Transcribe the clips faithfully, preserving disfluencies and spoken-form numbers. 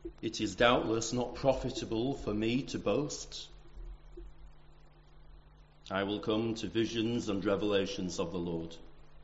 It is doubtless not profitable for me to boast. I will come to visions and revelations of the Lord.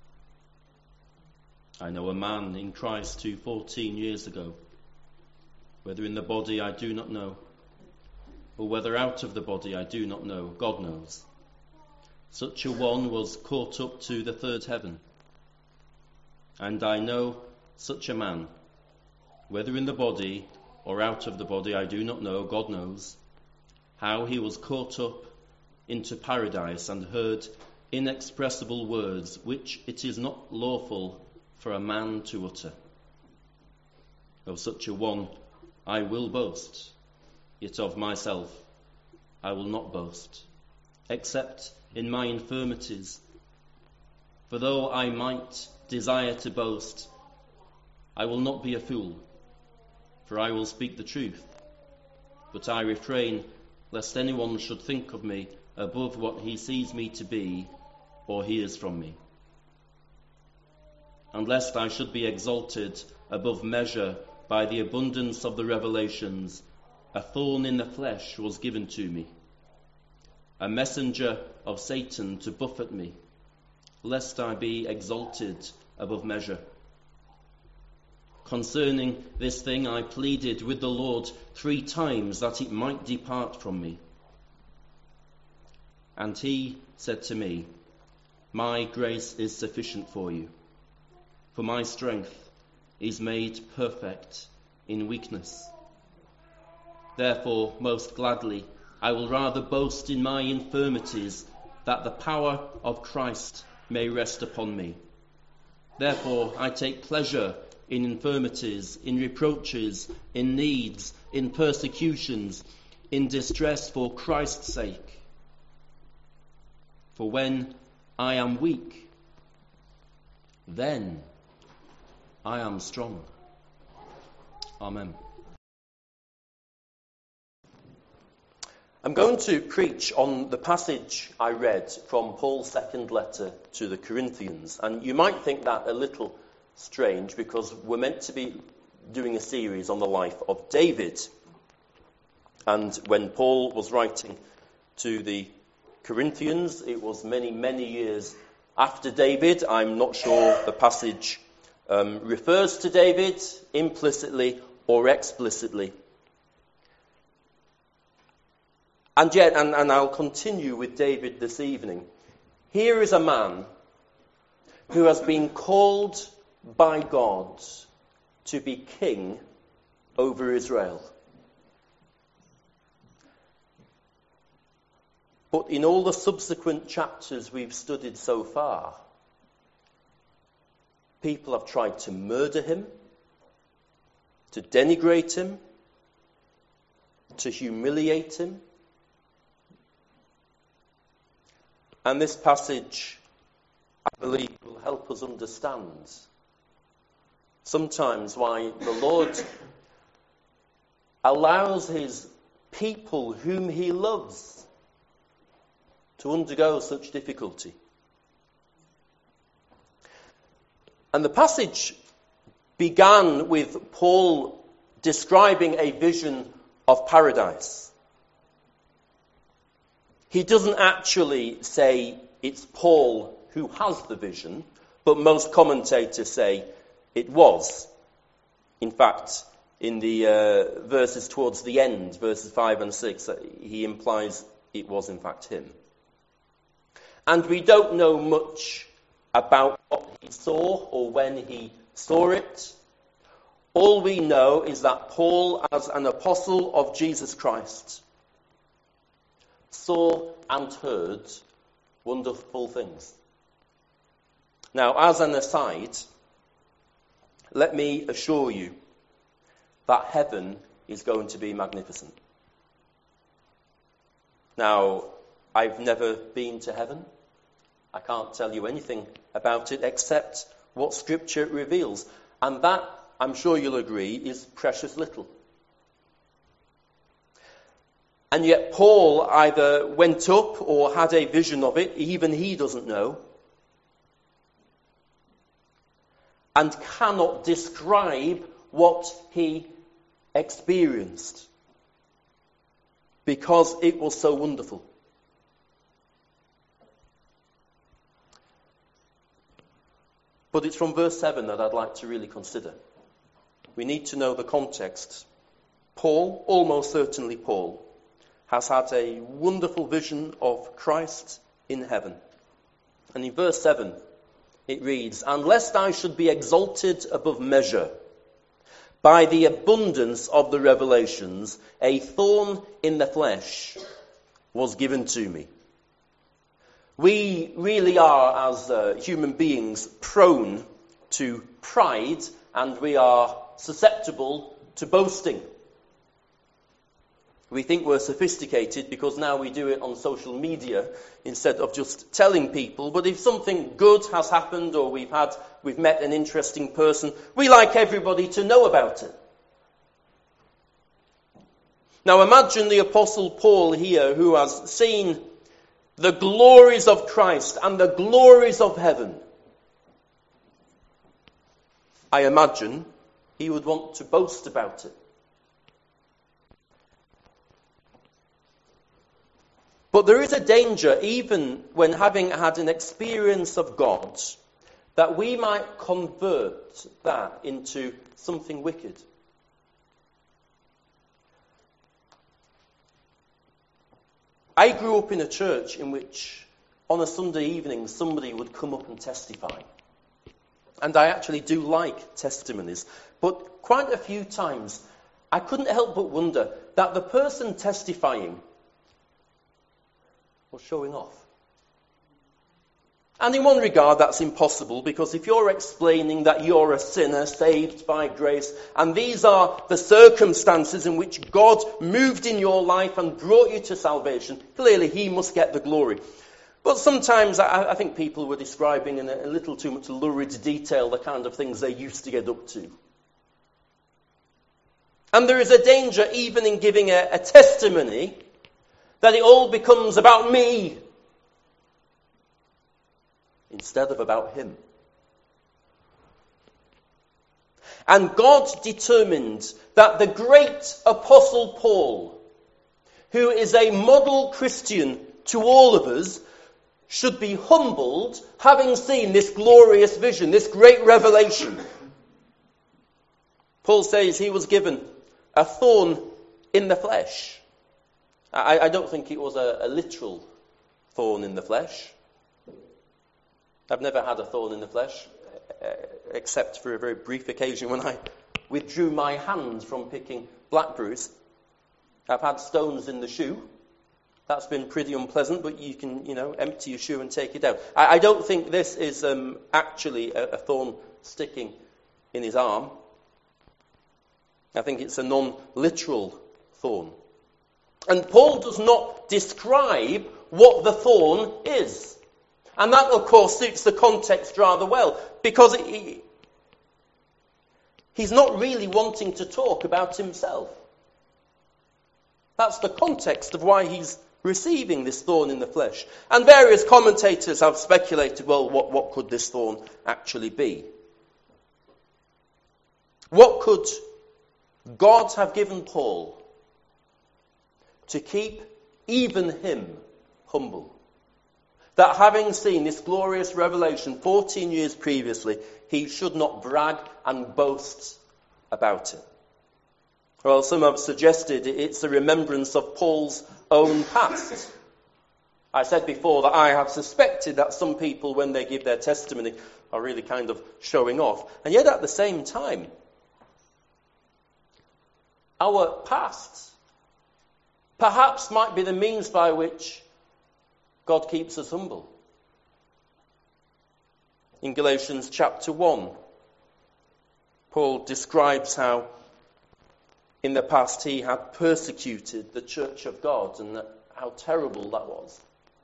I know a man in Christ who fourteen years ago, whether in the body I do not know, or whether out of the body I do not know, God knows. Such a one was caught up to the third heaven. And I know such a man, whether in the body or out of the body I do not know, God knows, how he was caught up into paradise and heard inexpressible words which it is not lawful for a man to utter. Of such a one I will boast, yet of myself I will not boast, except in my infirmities. For though I might desire to boast, I will not be a fool, for I will speak the truth. But I refrain, lest anyone should think of me above what he sees me to be or hears from me. And lest I should be exalted above measure by the abundance of the revelations, a thorn in the flesh was given to me, a messenger of Satan to buffet me, lest I be exalted above measure. Concerning this thing I pleaded with the Lord three times that it might depart from me. And he said to me, my grace is sufficient for you, for my strength is made perfect in weakness. Therefore, most gladly, I will rather boast in my infirmities, that the power of Christ may rest upon me. Therefore, I take pleasure in infirmities, in reproaches, in needs, in persecutions, in distress for Christ's sake. For when I am weak, then I am strong. Amen. I'm going to preach on the passage I read from Paul's second letter to the Corinthians. And you might think that a little strange because we're meant to be doing a series on the life of David. And when Paul was writing to the Corinthians, it was many, many years after David. I'm not sure the passage um, refers to David implicitly or explicitly. And yet, and, and I'll continue with David this evening. Here is a man who has been called by God to be king over Israel. But in all the subsequent chapters we've studied so far, people have tried to murder him, to denigrate him, to humiliate him. And this passage, I believe, will help us understand sometimes why the Lord allows his people whom he loves to undergo such difficulty. And the passage began with Paul describing a vision of paradise. He doesn't actually say it's Paul who has the vision, but most commentators say it was. In fact, in the uh, verses towards the end, verses five and six, he implies it was in fact him. And we don't know much about what he saw or when he saw it. All we know is that Paul, as an apostle of Jesus Christ, saw and heard wonderful things. Now, as an aside, let me assure you that heaven is going to be magnificent. Now, I've never been to heaven. I can't tell you anything about it except what Scripture reveals. And that, I'm sure you'll agree, is precious little. And yet Paul either went up or had a vision of it, even he doesn't know, and cannot describe what he experienced, because it was so wonderful. But it's from verse seven that I'd like to really consider. We need to know the context. Paul, almost certainly Paul, has had a wonderful vision of Christ in heaven. And in verse seven, it reads, "And lest I should be exalted above measure by the abundance of the revelations, a thorn in the flesh was given to me." We really are, as uh, human beings, prone to pride, and we are susceptible to boasting. We think we're sophisticated because now we do it on social media instead of just telling people. But if something good has happened, or we've had, we've met an interesting person, we like everybody to know about it. Now imagine the Apostle Paul here, who has seen the glories of Christ and the glories of heaven. I imagine he would want to boast about it. But there is a danger, even when having had an experience of God, that we might convert that into something wicked. I grew up in a church in which on a Sunday evening somebody would come up and testify. And I actually do like testimonies. But quite a few times I couldn't help but wonder that the person testifying was showing off. And in one regard that's impossible, because if you're explaining that you're a sinner saved by grace, and these are the circumstances in which God moved in your life and brought you to salvation, clearly he must get the glory. But sometimes I, I think people were describing in a, a little too much lurid detail the kind of things they used to get up to. And there is a danger even in giving a, a testimony that it all becomes about me instead of about him. And God determined that the great Apostle Paul, who is a model Christian to all of us, should be humbled, having seen this glorious vision, this great revelation. Paul says he was given a thorn in the flesh. I, I don't think it was a, a literal thorn in the flesh. I've never had a thorn in the flesh, uh, except for a very brief occasion when I withdrew my hand from picking blackberries. I've had stones in the shoe. That's been pretty unpleasant, but you can, you know, empty your shoe and take it out. I, I don't think this is um, actually a, a thorn sticking in his arm. I think it's a non-literal thorn. And Paul does not describe what the thorn is. And that, of course, suits the context rather well, because he, he's not really wanting to talk about himself. That's the context of why he's receiving this thorn in the flesh. And various commentators have speculated, well, what, what could this thorn actually be? What could God have given Paul to keep even him humble? That having seen this glorious revelation fourteen years previously, he should not brag and boast about it. Well, some have suggested it's a remembrance of Paul's own past. I said before that I have suspected that some people, when they give their testimony, are really kind of showing off. And yet at the same time, our past perhaps might be the means by which God keeps us humble. In Galatians chapter one, Paul describes how in the past he had persecuted the church of God, and that, how terrible that was.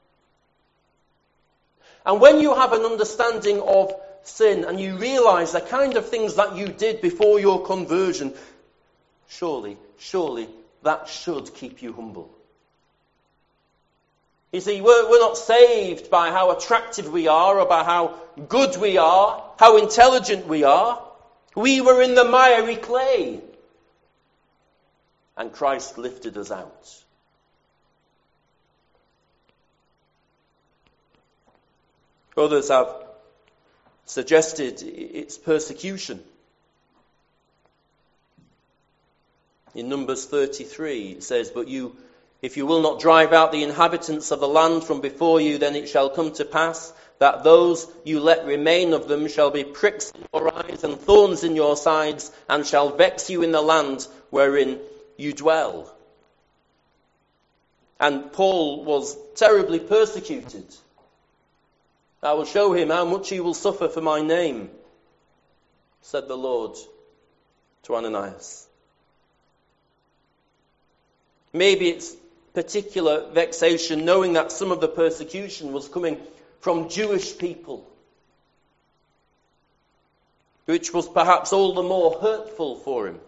And when you have an understanding of sin and you realize the kind of things that you did before your conversion, surely, surely that should keep you humble. You see, we're, we're not saved by how attractive we are or by how good we are, how intelligent we are. We were in the miry clay. and Christ lifted us out. Others have suggested it's persecution. In Numbers thirty-three it says, "But you, if you will not drive out the inhabitants of the land from before you, then it shall come to pass that those you let remain of them shall be pricks in your eyes and thorns in your sides, and shall vex you in the land wherein you dwell." And Paul was terribly persecuted. "I will show him how much he will suffer for my name," said the Lord to Ananias. Maybe it's particular vexation knowing that some of the persecution was coming from Jewish people, which was perhaps all the more hurtful for him.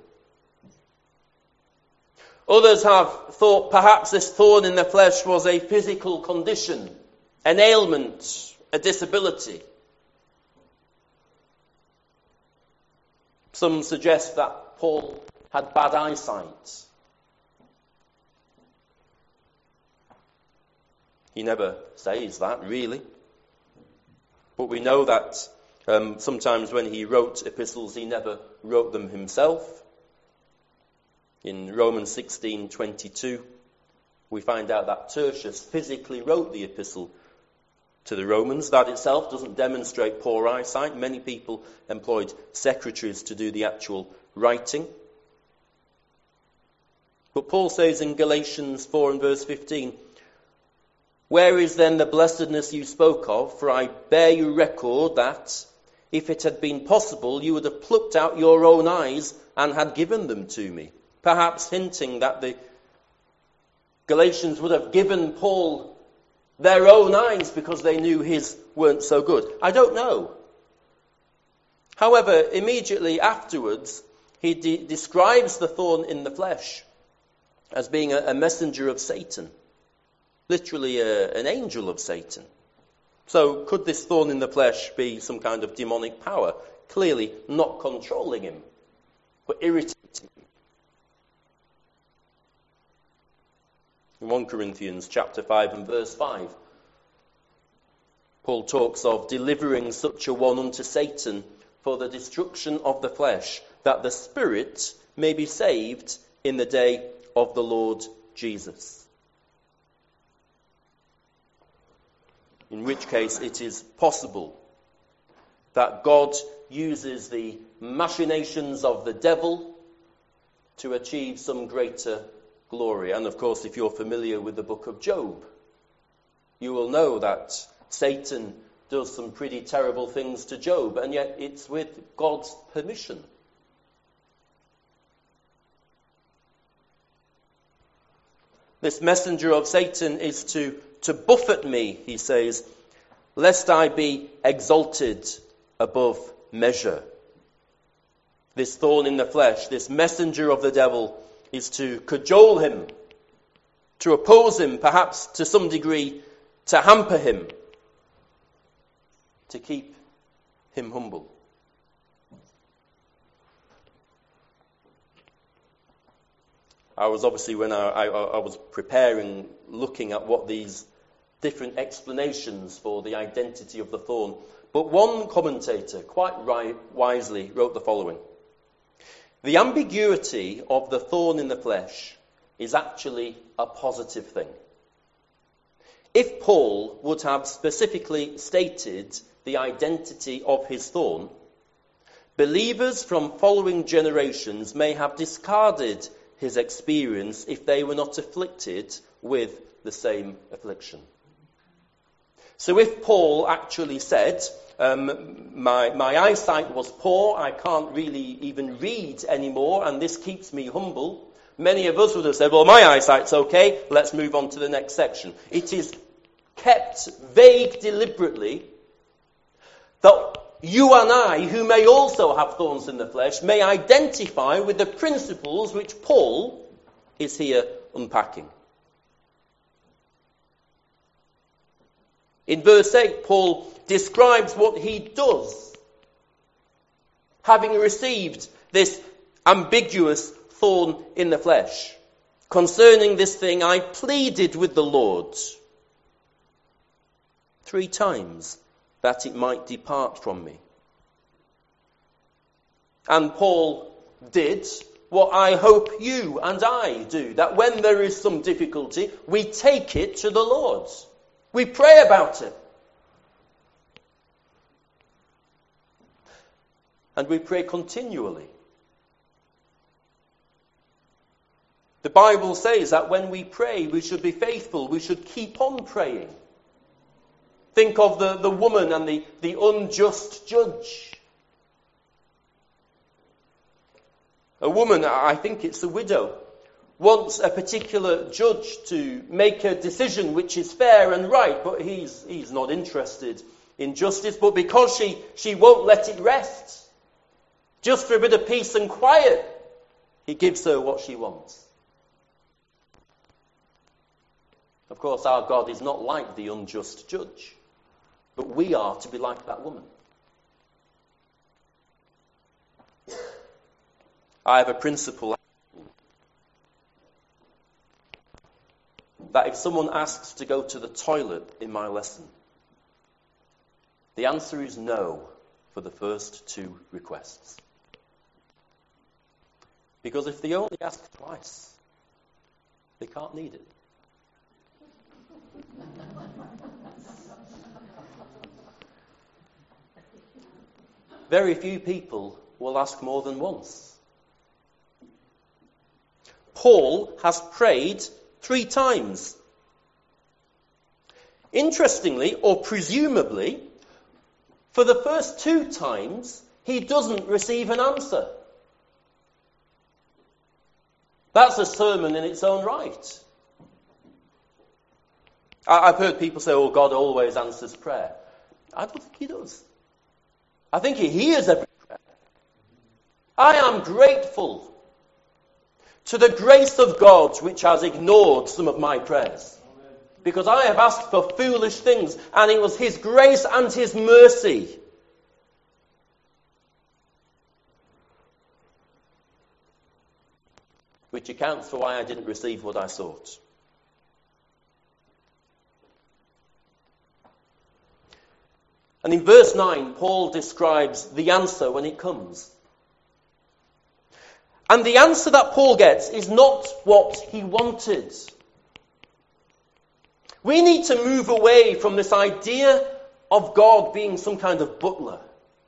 Others have thought perhaps this thorn in the flesh was a physical condition, an ailment, a disability. Some suggest that Paul had bad eyesight. He never says that, really. But we know that um, sometimes when he wrote epistles, he never wrote them himself. In Romans sixteen twenty-two, we find out that Tertius physically wrote the epistle to the Romans. That itself doesn't demonstrate poor eyesight. Many people employed secretaries to do the actual writing. But Paul says in Galatians four and verse fifteen, "Where is then the blessedness you spoke of? For I bear you record that, if it had been possible, you would have plucked out your own eyes and had given them to me." Perhaps hinting that the Galatians would have given Paul their own eyes because they knew his weren't so good. I don't know. However, immediately afterwards, he de- describes the thorn in the flesh as being a, a messenger of Satan. Literally a, an angel of Satan. So could this thorn in the flesh be some kind of demonic power? Clearly not controlling him, but irritating him. In First Corinthians chapter five and verse five, Paul talks of delivering such a one unto Satan for the destruction of the flesh, that the spirit may be saved in the day of the Lord Jesus. In which case it is possible that God uses the machinations of the devil to achieve some greater glory. And of course, if you're familiar with the book of Job, you will know that Satan does some pretty terrible things to Job, and yet it's with God's permission. This messenger of Satan is to, to buffet me, he says, lest I be exalted above measure. This thorn in the flesh, this messenger of the devil, is to cajole him, to oppose him, perhaps to some degree, to hamper him, to keep him humble. I was obviously, when I, I, I was preparing, looking at what these different explanations for the identity of the thorn. But one commentator, quite right, wisely, wrote the following. The ambiguity of the thorn in the flesh is actually a positive thing. If Paul would have specifically stated the identity of his thorn, believers from following generations may have discarded his experience if they were not afflicted with the same affliction. So if Paul actually said, um, my, my eyesight was poor, I can't really even read anymore, and this keeps me humble, many of us would have said, well, my eyesight's okay, let's move on to the next section. It is kept vague deliberately that you and I, who may also have thorns in the flesh, may identify with the principles which Paul is here unpacking. In verse eight, Paul describes what he does, having received this ambiguous thorn in the flesh. Concerning this thing I pleaded with the Lord three times that it might depart from me. And Paul did what I hope you and I do, that when there is some difficulty, we take it to the Lord. We pray about it. And we pray continually. The Bible says that when we pray, we should be faithful. We should keep on praying. Think of the, the woman and the, the unjust judge. A woman, I think it's a widow, wants a particular judge to make a decision which is fair and right, but he's, he's not interested in justice. But because she, she won't let it rest, just for a bit of peace and quiet, he gives her what she wants. Of course, our God is not like the unjust judge, but we are to be like that woman. I have a principle that if someone asks to go to the toilet in my lesson, the answer is no for the first two requests. Because if they only ask twice, they can't need it. Very few people will ask more than once. Paul has prayed three times. Interestingly, or presumably, for the first two times, he doesn't receive an answer. That's a sermon in its own right. I've heard people say, oh, God always answers prayer. I don't think he does. I think he hears every prayer. I am grateful to the grace of God which has ignored some of my prayers. Because I have asked for foolish things, and it was his grace and his mercy which accounts for why I didn't receive what I sought. And in verse nine, Paul describes the answer when it comes. And the answer that Paul gets is not what he wanted. We need to move away from this idea of God being some kind of butler.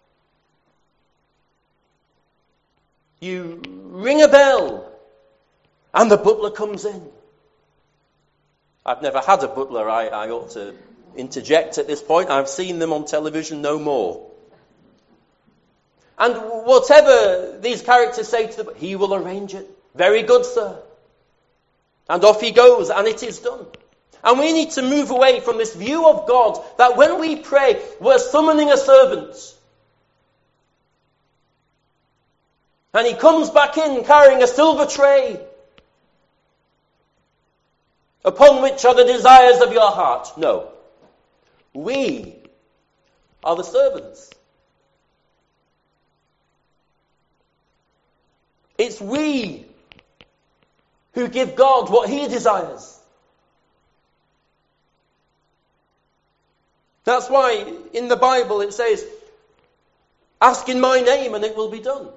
You ring a bell and the butler comes in. I've never had a butler. I, I ought to interject at this point. I've seen them on television no more. And whatever these characters say to them, he will arrange it. Very good, sir. And off he goes, and it is done. And we need to move away from this view of God that when we pray, we're summoning a servant. And he comes back in carrying a silver tray, upon which are the desires of your heart. No. We are the servants. It's we who give God what he desires. That's why in the Bible it says, ask in my name and it will be done.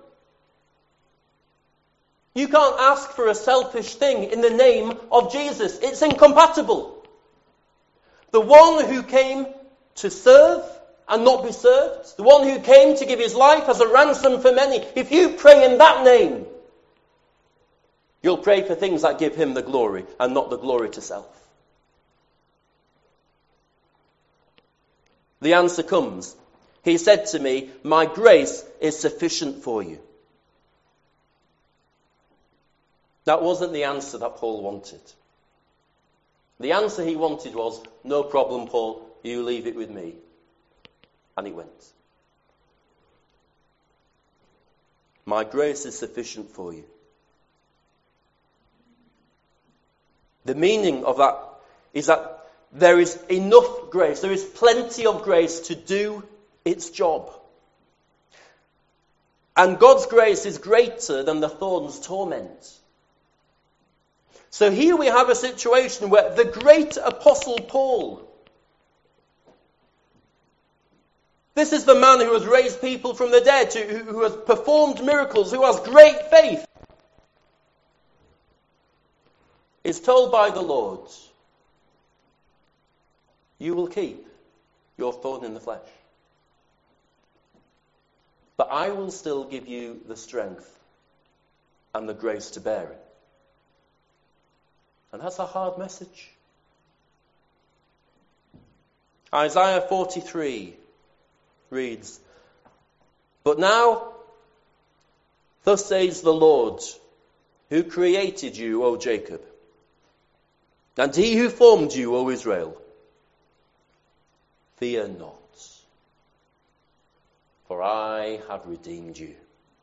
You can't ask for a selfish thing in the name of Jesus. It's incompatible. The one who came to serve and not be served, the one who came to give his life as a ransom for many, if you pray in that name, you'll pray for things that give him the glory and not the glory to self. The answer comes. He said to me, my grace is sufficient for you. That wasn't the answer that Paul wanted. The answer he wanted was, no problem, Paul, you leave it with me. And he went. My grace is sufficient for you. The meaning of that is that there is enough grace, there is plenty of grace to do its job. And God's grace is greater than the thorn's torment. So here we have a situation where the great apostle Paul, this is the man who has raised people from the dead, who, who has performed miracles, who has great faith, is told by the Lord, you will keep your thorn in the flesh, but I will still give you the strength and the grace to bear it. And that's a hard message. Isaiah forty-three reads, but now, thus says the Lord, who created you, O Jacob, and he who formed you, O Israel, fear not, for I have redeemed you.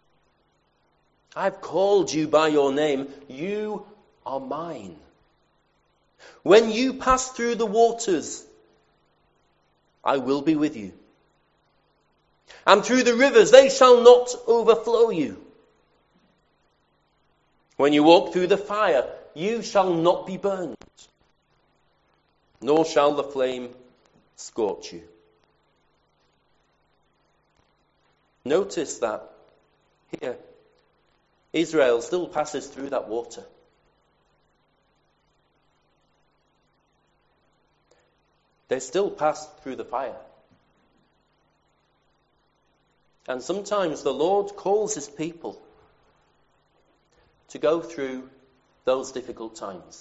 I've called you by your name. You are mine. When you pass through the waters, I will be with you. And through the rivers, they shall not overflow you. When you walk through the fire, you shall not be burned, nor shall the flame scorch you. Notice that here, Israel still passes through that water. They still pass through the fire. And sometimes the Lord calls his people to go through those difficult times.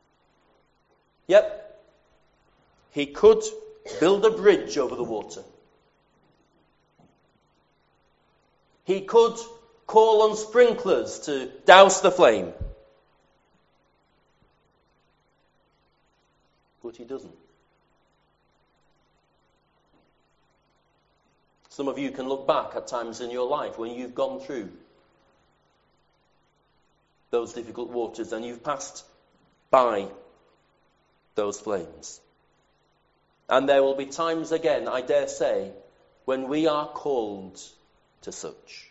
Yep, he could build a bridge over the water. He could call on sprinklers to douse the flame. But he doesn't. Some of you can look back at times in your life when you've gone through those difficult waters and you've passed by those flames. And there will be times again, I dare say, when we are called to such.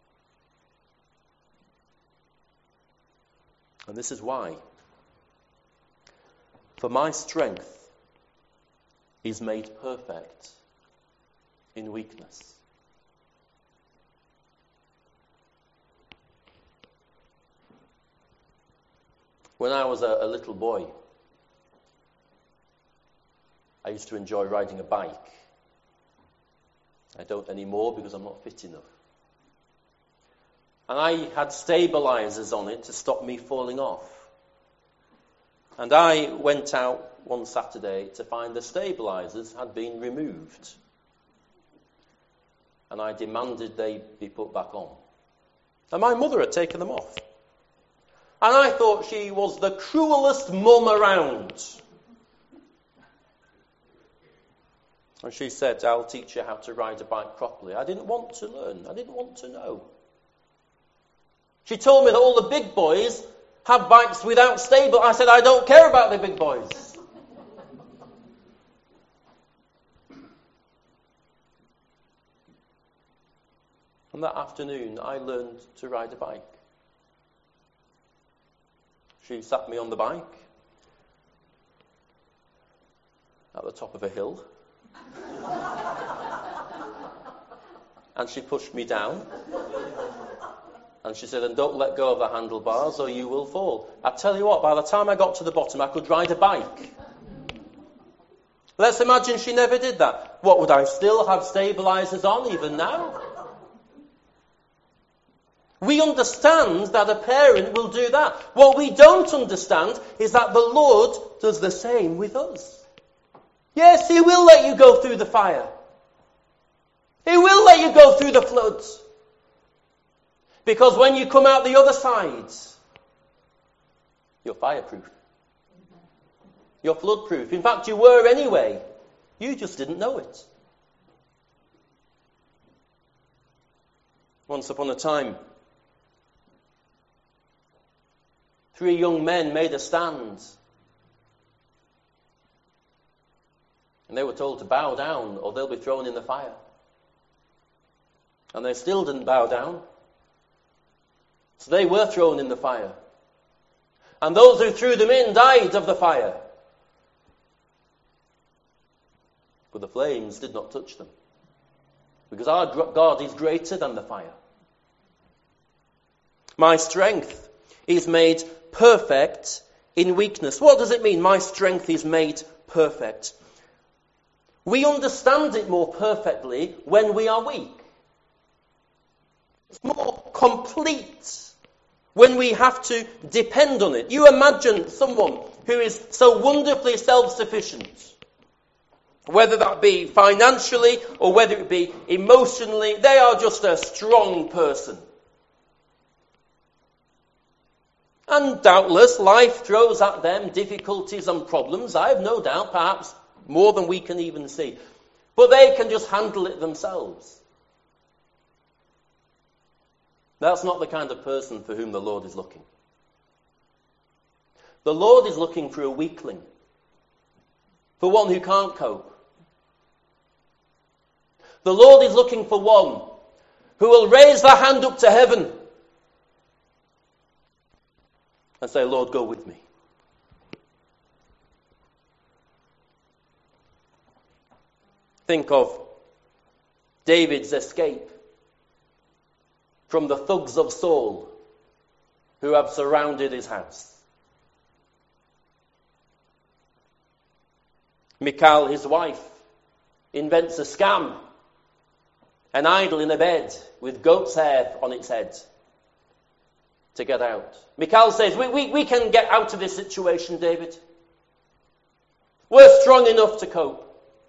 And this is why. For my strength is made perfect in weakness. When I was a, a little boy, I used to enjoy riding a bike. I don't anymore because I'm not fit enough. And I had stabilizers on it to stop me falling off. And I went out one Saturday to find the stabilizers had been removed. And I demanded they be put back on. And my mother had taken them off. And I thought she was the cruelest mum around. And she said, I'll teach you how to ride a bike properly. I didn't want to learn. I didn't want to know. She told me that all the big boys have bikes without stable. I said, I don't care about the big boys. And that afternoon, I learned to ride a bike. She sat me on the bike at the top of a hill. And she pushed me down. And she said, and don't let go of the handlebars or you will fall. I tell you what, by the time I got to the bottom, I could ride a bike. Let's imagine she never did that. What, would I still have stabilizers on even now? We understand that a parent will do that. What we don't understand is that the Lord does the same with us. Yes, he will let you go through the fire. He will let you go through the floods. Because when you come out the other side, you're fireproof. You're floodproof. In fact, you were anyway. You just didn't know it. Once upon a time, three young men made a stand. And they were told to bow down or they'll be thrown in the fire. And they still didn't bow down. So they were thrown in the fire. And those who threw them in died of the fire. But the flames did not touch them. Because our God is greater than the fire. My strength is made perfect in weakness. What does it mean, my strength is made perfect? We understand it more perfectly when we are weak. It's more complete when we have to depend on it. You imagine someone who is so wonderfully self-sufficient, whether that be financially or whether it be emotionally, they are just a strong person. And doubtless life throws at them difficulties and problems, I have no doubt, perhaps more than we can even see. But they can just handle it themselves. That's not the kind of person for whom the Lord is looking. The Lord is looking for a weakling, for one who can't cope. The Lord is looking for one who will raise their hand up to heaven and say, Lord, go with me. Think of David's escape from the thugs of Saul who have surrounded his house. Michal, his wife, invents a scam, an idol in a bed with goat's hair on its head to get out. Michal says, we, we, we can get out of this situation, David. We're strong enough to cope.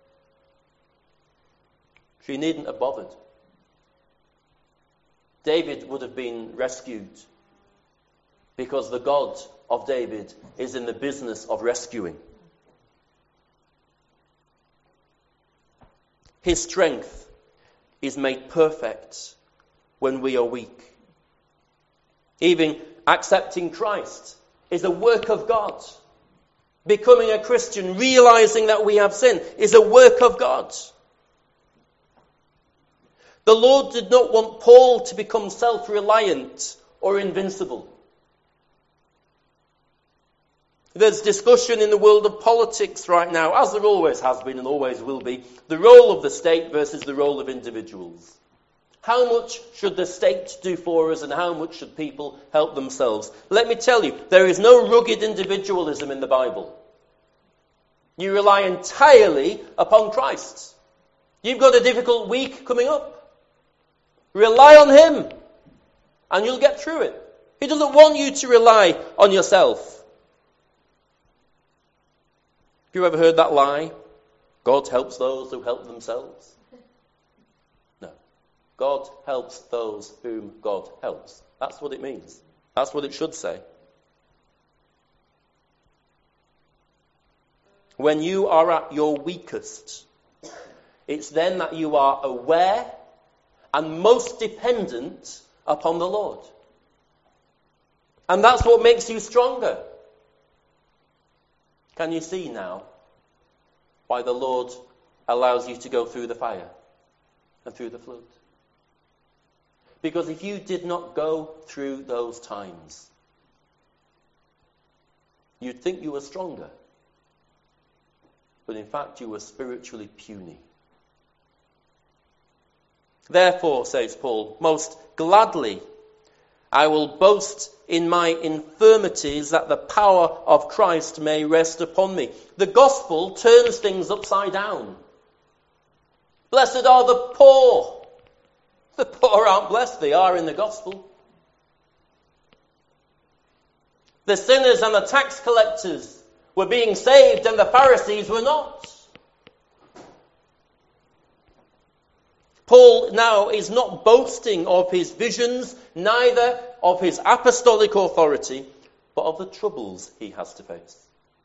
She needn't have bothered. David would have been rescued because the God of David is in the business of rescuing. His strength is made perfect when we are weak. Even accepting Christ is a work of God. Becoming a Christian, realizing that we have sin, is a work of God. The Lord did not want Paul to become self-reliant or invincible. There's discussion in the world of politics right now, as there always has been and always will be, the role of the state versus the role of individuals. How much should the state do for us and how much should people help themselves? Let me tell you, there is no rugged individualism in the Bible. You rely entirely upon Christ. You've got a difficult week coming up. Rely on him and you'll get through it. He doesn't want you to rely on yourself. Have you ever heard that lie? God helps those who help themselves. No. God helps those whom God helps. That's what it means. That's what it should say. When you are at your weakest, it's then that you are aware and most dependent upon the Lord. And that's what makes you stronger. Can you see now why the Lord allows you to go through the fire and through the flood? Because if you did not go through those times, you'd think you were stronger. But in fact, you were spiritually puny. Therefore, says Paul, most gladly I will boast in my infirmities that the power of Christ may rest upon me. The gospel turns things upside down. Blessed are the poor. The poor aren't blessed, they are in the gospel. The sinners and the tax collectors were being saved and the Pharisees were not. Paul now is not boasting of his visions, neither of his apostolic authority, but of the troubles he has to face.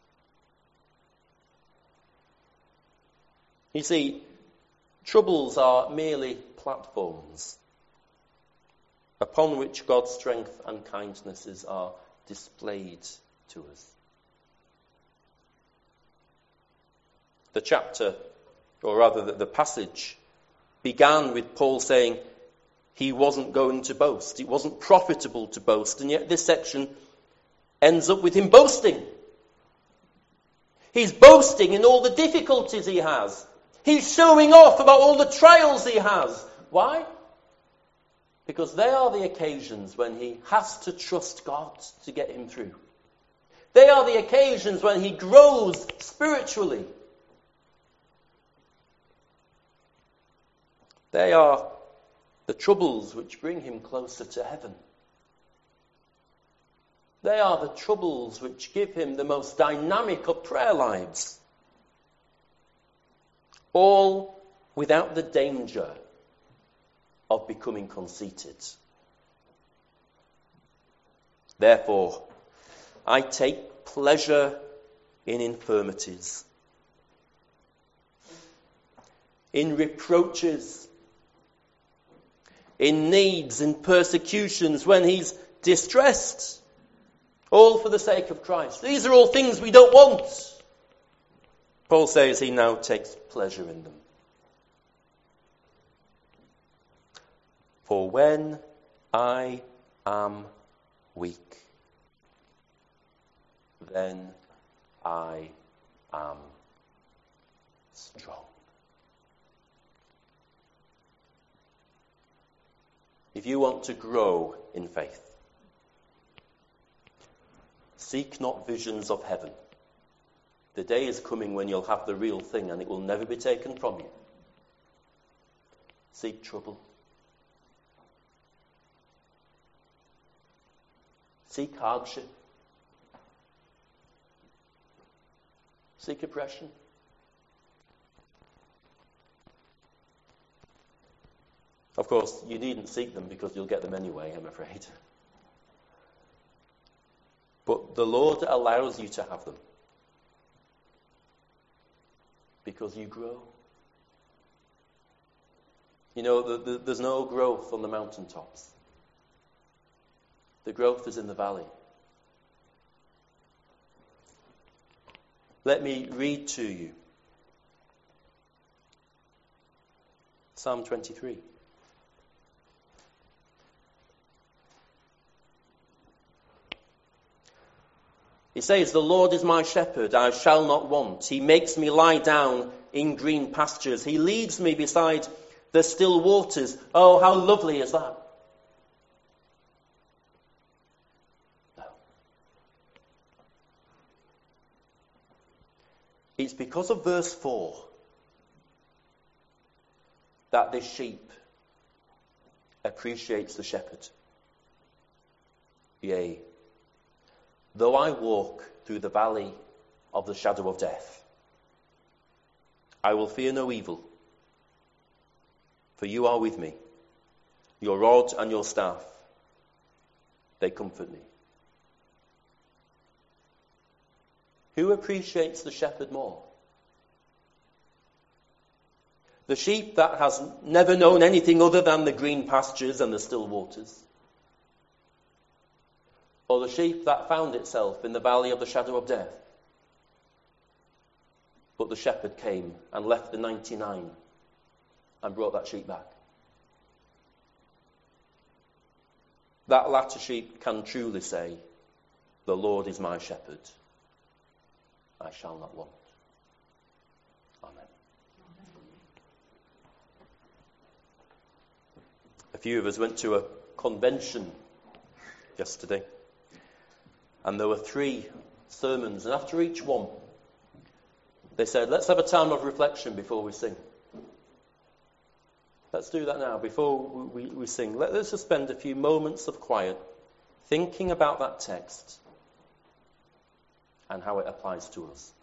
You see, troubles are merely platforms upon which God's strength and kindnesses are displayed to us. The chapter, or rather the, the passage, began with Paul saying, he wasn't going to boast. It wasn't profitable to boast. And yet this section ends up with him boasting. He's boasting in all the difficulties he has. He's showing off about all the trials he has. Why? Because they are the occasions when he has to trust God to get him through. They are the occasions when he grows spiritually. They are the troubles which bring him closer to heaven. They are the troubles which give him the most dynamic of prayer lives. All without the danger of becoming conceited. Therefore, I take pleasure in infirmities, in reproaches, in needs, in persecutions, when he's distressed, all for the sake of Christ. These are all things we don't want. Paul says he now takes pleasure in them. For when I am weak, then I am strong. If you want to grow in faith, seek not visions of heaven. The day is coming when you'll have the real thing and it will never be taken from you. Seek trouble. Seek hardship. Seek oppression. Of course, you needn't seek them because you'll get them anyway, I'm afraid. But the Lord allows you to have them because you grow. You know, the, the, there's no growth on the mountaintops. The growth is in the valley. Let me read to you Psalm twenty-three. He says, the Lord is my shepherd, I shall not want. He makes me lie down in green pastures. He leads me beside the still waters. Oh, how lovely is that? No. It's because of verse four that this sheep appreciates the shepherd. Yea, though I walk through the valley of the shadow of death, I will fear no evil, for you are with me. Your rod and your staff, they comfort me. Who appreciates the shepherd more? The sheep that has never known anything other than the green pastures and the still waters? Or the sheep that found itself in the valley of the shadow of death? But the shepherd came and left the ninety-nine and brought that sheep back. That latter sheep can truly say, the Lord is my shepherd, I shall not want. Amen. A few of us went to a convention yesterday, and there were three sermons, and after each one, they said, let's have a time of reflection before we sing. Let's do that now, before we, we, we sing. Let, let's just spend a few moments of quiet thinking about that text and how it applies to us.